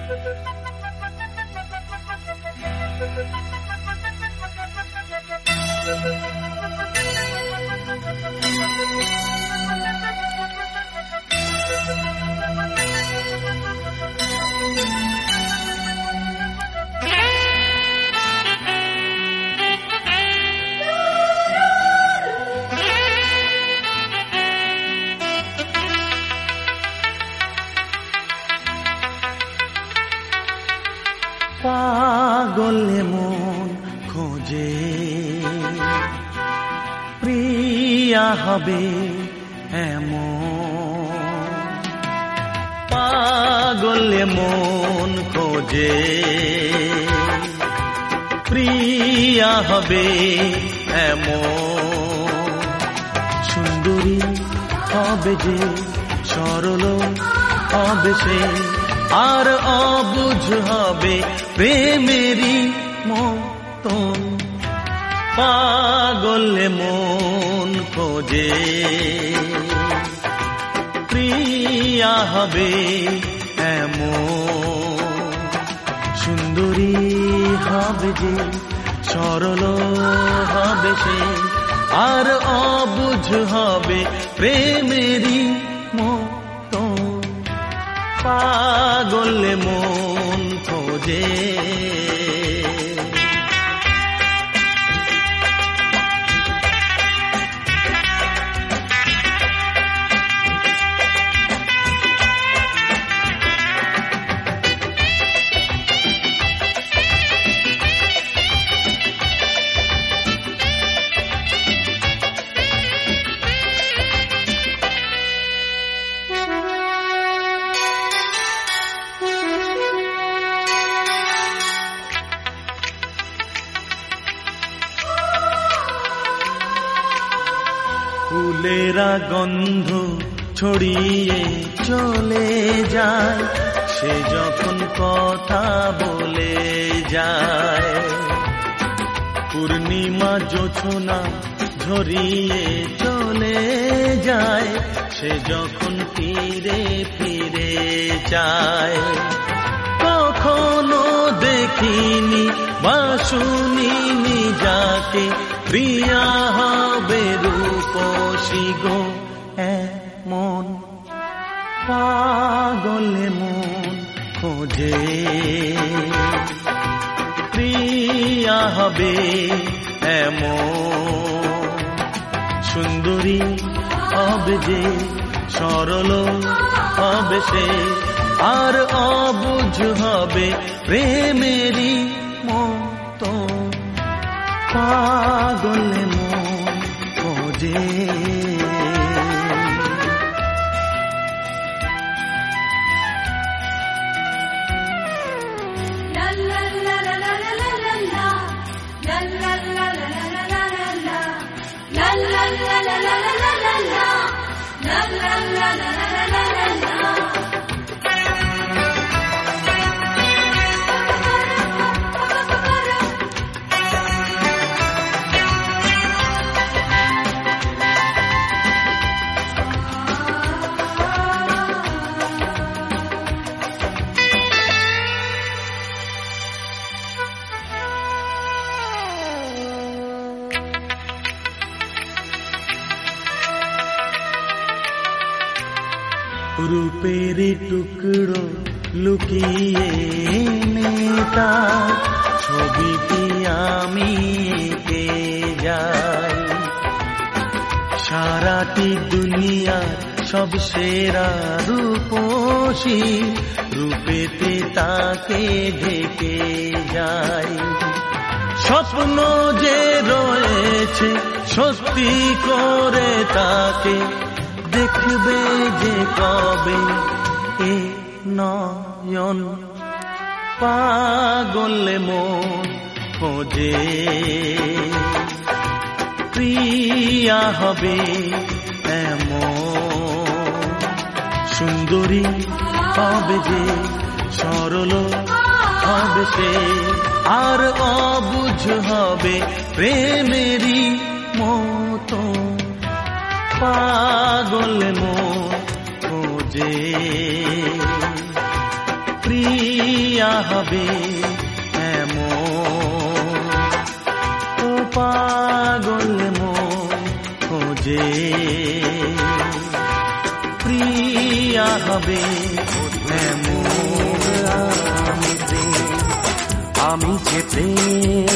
পাগলে মন খোঁজে প্রিয়া হবে এমন, পাগলে মন খোঁজে প্রিয়া হবে এমন, সুন্দরী হবে যে সরল হবে সে, আর অবুঝ হবে প্রেমেরই মতন, পাগলে মন খোঁজে প্রিয়া হবে এমন, সুন্দরী হবে যে সরল হবে সে, আর অবুঝ হবে প্রেমেরই মতন, পাগলে মন খোঁজে। ফুলেরা গন্ধ ছড়িয়ে চলে যায়, সে যখন কথা বলে যায়, পূর্ণিমা জোছনা ঝরিয়ে চলে যায়, সে যখন ফিরে ফিরে যায়, কখনো দেখিনি বা শুনিনি যাকে প্রিয়া হবে রূপসী গো এমন, পাগলে মন খোঁজে প্রিয়া হবে এমন, সুন্দরী হবে যে সরল হবে সে, আর অবুঝ হবে প্রেমেরই মতন, পাগলে মন খোঁজে। রূপের টুকরো লুকিয়ে নেতা ছবিটি আমি এঁকে যাই, সারাটি দুনিয়ার সব সেরা রূপসী রূপেতে তাকে ঢেকে যাই, স্বপ্ন যে রয়েছে সত্যি করে তাকে দেখবে যে কবে এ নয়ন, পাগলে মন খোঁজে প্রিয়া হবে এমন, সুন্দরী হবে যে সরল হবে সে, আর অবুঝ হবে প্রেমেরই মতন, পাগলে মন খোঁজে প্রিয়া হবে এমন, ও পাগল মন খোঁজে প্রিয়া হবে এমন। আমি যে প্রেম